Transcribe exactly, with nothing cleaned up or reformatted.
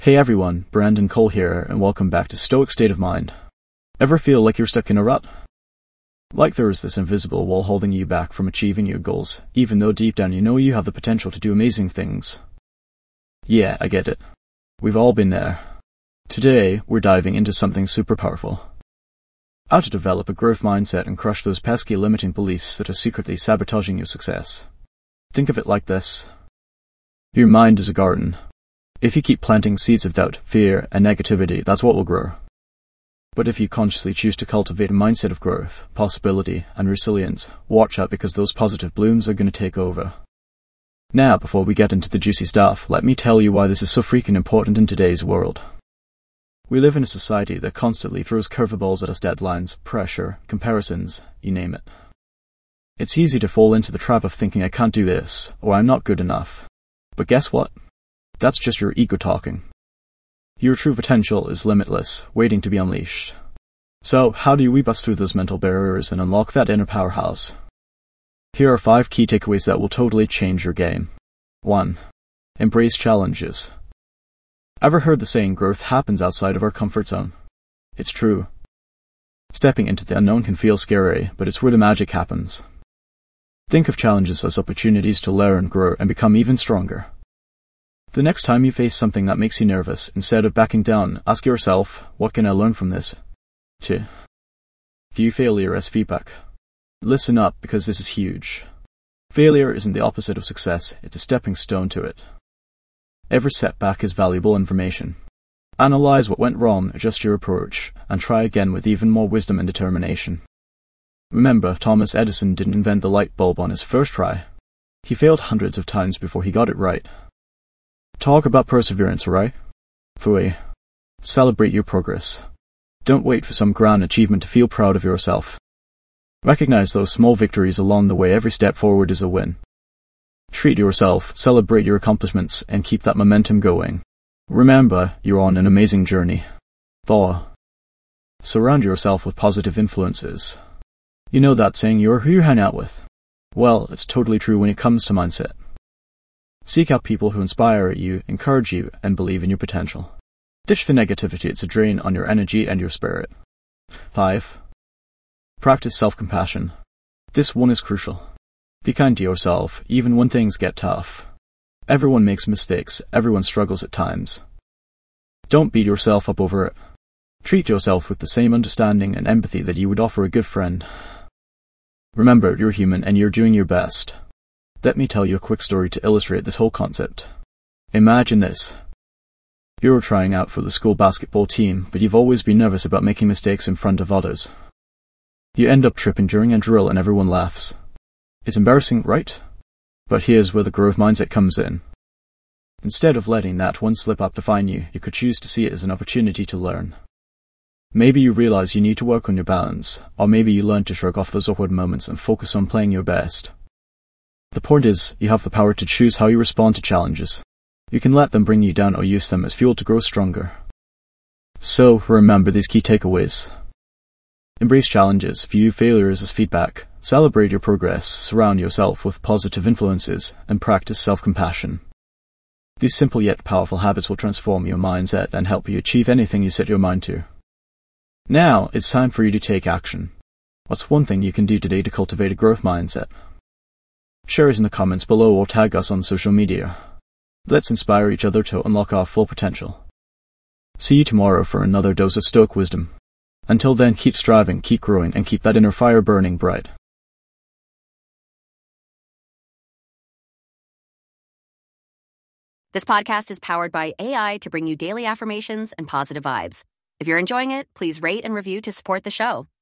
Hey everyone, Brandon Cole here, and welcome back to Stoic State of Mind. Ever feel like you're stuck in a rut? Like there is this invisible wall holding you back from achieving your goals, even though deep down you know you have the potential to do amazing things. Yeah, I get it. We've all been there. Today, we're diving into something super powerful. How to develop a growth mindset and crush those pesky limiting beliefs that are secretly sabotaging your success. Think of it like this. Your mind is a garden. If you keep planting seeds of doubt, fear, and negativity, that's what will grow. But if you consciously choose to cultivate a mindset of growth, possibility, and resilience, watch out because those positive blooms are going to take over. Now, before we get into the juicy stuff, let me tell you why this is so freaking important in today's world. We live in a society that constantly throws curveballs at us: deadlines, pressure, comparisons, you name it. It's easy to fall into the trap of thinking I can't do this, or I'm not good enough. But guess what? That's just your ego talking. Your true potential is limitless, waiting to be unleashed. So, how do we bust through those mental barriers and unlock that inner powerhouse? Here are five key takeaways that will totally change your game. one. Embrace challenges. Ever heard the saying, growth happens outside of our comfort zone? It's true. Stepping into the unknown can feel scary, but it's where the magic happens. Think of challenges as opportunities to learn, grow, and become even stronger. The next time you face something that makes you nervous, instead of backing down, ask yourself, what can I learn from this? two. View failure as feedback. Listen up, because this is huge. Failure isn't the opposite of success, it's a stepping stone to it. Every setback is valuable information. Analyze what went wrong, adjust your approach, and try again with even more wisdom and determination. Remember, Thomas Edison didn't invent the light bulb on his first try. He failed hundreds of times before he got it right. Talk about perseverance, right? three. Celebrate your progress. Don't wait for some grand achievement to feel proud of yourself. Recognize those small victories along the way. Every step forward is a win. Treat yourself, celebrate your accomplishments, and keep that momentum going. Remember, you're on an amazing journey. four. Surround yourself with positive influences. You know that saying, you're who you hang out with? Well, it's totally true when it comes to mindset. Seek out people who inspire you, encourage you, and believe in your potential. Ditch the negativity, it's a drain on your energy and your spirit. five. Practice self-compassion. This one is crucial. Be kind to yourself, even when things get tough. Everyone makes mistakes, everyone struggles at times. Don't beat yourself up over it. Treat yourself with the same understanding and empathy that you would offer a good friend. Remember, you're human and you're doing your best. Let me tell you a quick story to illustrate this whole concept. Imagine this. You're trying out for the school basketball team, but you've always been nervous about making mistakes in front of others. You end up tripping during a drill and everyone laughs. It's embarrassing, right? But here's where the growth mindset comes in. Instead of letting that one slip-up define you, you could choose to see it as an opportunity to learn. Maybe you realize you need to work on your balance, or maybe you learn to shrug off those awkward moments and focus on playing your best. The point is, you have the power to choose how you respond to challenges. You can let them bring you down or use them as fuel to grow stronger. So, remember these key takeaways. Embrace challenges, view failures as feedback, celebrate your progress, surround yourself with positive influences, and practice self-compassion. These simple yet powerful habits will transform your mindset and help you achieve anything you set your mind to. Now, it's time for you to take action. What's one thing you can do today to cultivate a growth mindset? Share it in the comments below or tag us on social media. Let's inspire each other to unlock our full potential. See you tomorrow for another dose of Stoic wisdom. Until then, keep striving, keep growing, and keep that inner fire burning bright. This podcast is powered by A I to bring you daily affirmations and positive vibes. If you're enjoying it, please rate and review to support the show.